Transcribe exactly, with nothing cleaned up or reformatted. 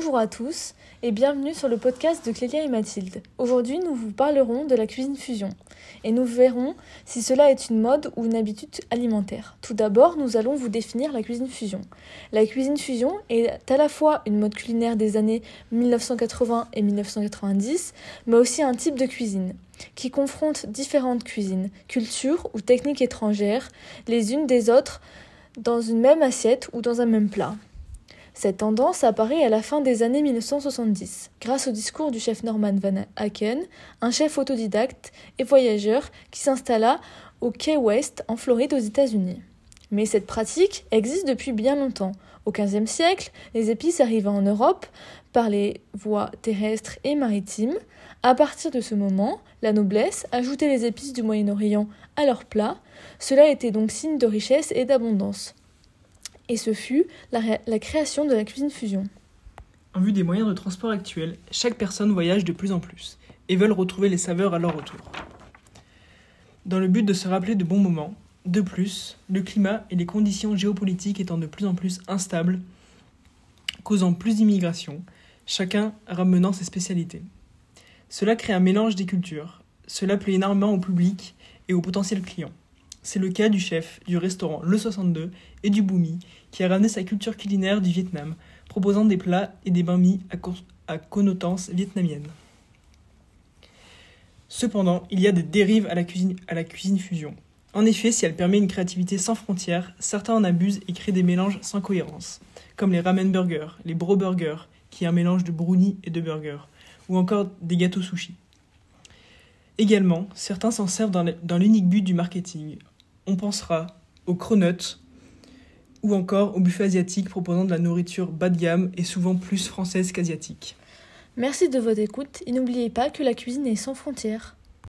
Bonjour à tous et bienvenue sur le podcast de Clélia et Mathilde. Aujourd'hui, nous vous parlerons de la cuisine fusion et nous verrons si cela est une mode ou une habitude alimentaire. Tout d'abord, nous allons vous définir la cuisine fusion. La cuisine fusion est à la fois une mode culinaire des années mille neuf cent quatre-vingts et mille neuf cent quatre-vingt-dix, mais aussi un type de cuisine qui confronte différentes cuisines, cultures ou techniques étrangères, les unes des autres dans une même assiette ou dans un même plat. Cette tendance apparaît à la fin des années mille neuf cent soixante-dix, grâce au discours du chef Norman Van Aken, un chef autodidacte et voyageur qui s'installa au Key West, en Floride, aux États-Unis. Mais cette pratique existe depuis bien longtemps. Au quinzième siècle, les épices arrivaient en Europe par les voies terrestres et maritimes. À partir de ce moment, la noblesse ajoutait les épices du Moyen-Orient à leurs plats. Cela était donc signe de richesse et d'abondance. Et ce fut la, ré- la création de la cuisine fusion. En vue des moyens de transport actuels, chaque personne voyage de plus en plus et veulent retrouver les saveurs à leur retour. Dans le but de se rappeler de bons moments, de plus, le climat et les conditions géopolitiques étant de plus en plus instables, causant plus d'immigration, chacun ramenant ses spécialités. Cela crée un mélange des cultures. Cela plaît énormément au public et aux potentiels clients. C'est le cas du chef du restaurant Le soixante-deux et du Bumi, qui a ramené sa culture culinaire du Vietnam, proposant des plats et des banh mi à, co- à connotance vietnamienne. Cependant, il y a des dérives à la, cuisine, à la cuisine fusion. En effet, si elle permet une créativité sans frontières, certains en abusent et créent des mélanges sans cohérence, comme les ramen burgers, les bro burgers, qui est un mélange de brownie et de burger, ou encore des gâteaux sushi. Également, certains s'en servent dans, dans l'unique but du marketing. On pensera aux cronuts ou encore aux buffets asiatiques proposant de la nourriture bas de gamme et souvent plus française qu'asiatique. Merci de votre écoute et n'oubliez pas que la cuisine est sans frontières.